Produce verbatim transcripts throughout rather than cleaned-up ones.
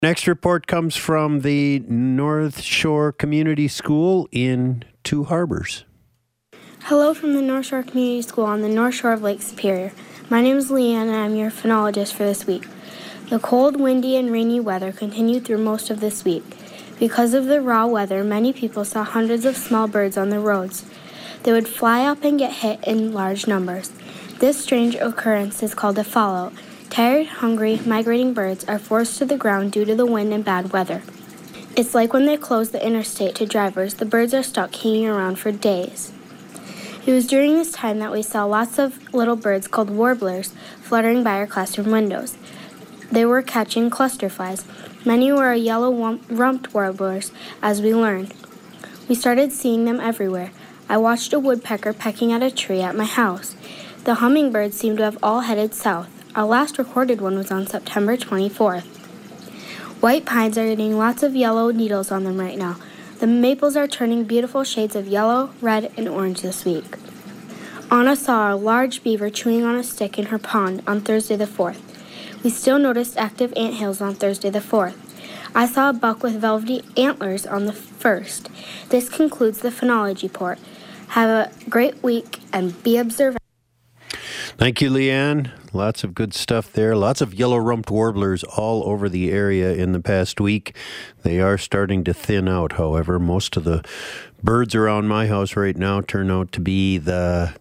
Next report comes from the North Shore Community School in Two Harbors. Hello from the North Shore Community School on the North Shore of Lake Superior. My name is Leanne and I'm your phenologist for this week. The cold, windy, and rainy weather continued through most of this week. Because of the raw weather, many people saw hundreds of small birds on the roads. They would fly up and get hit in large numbers. This strange occurrence is called a fallout. Tired, hungry, migrating birds are forced to the ground due to the wind and bad weather. It's like when they close the interstate to drivers, the birds are stuck hanging around for days. It was during this time that we saw lots of little birds called warblers fluttering by our classroom windows. They were catching cluster flies. Many were yellow-rumped warblers, as we learned. We started seeing them everywhere. I watched a woodpecker pecking at a tree at my house. The hummingbirds seemed to have all headed south. Our last recorded one was on September twenty-fourth. White pines are getting lots of yellow needles on them right now. The maples are turning beautiful shades of yellow, red, and orange this week. Anna saw a large beaver chewing on a stick in her pond on Thursday the fourth. We still noticed active anthills on Thursday the fourth. I saw a buck with velvety antlers on the first. This concludes the phenology report. Have a great week and be observant. Thank you, Leanne. Lots of good stuff there. Lots of yellow-rumped warblers all over the area in the past week. They are starting to thin out, however. Most of the birds around my house right now turn out to be the...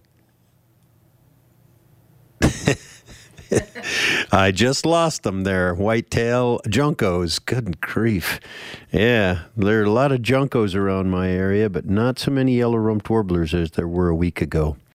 I just lost them there. Whitetail juncos. Good grief. Yeah, there are a lot of juncos around my area, but not so many yellow-rumped warblers as there were a week ago.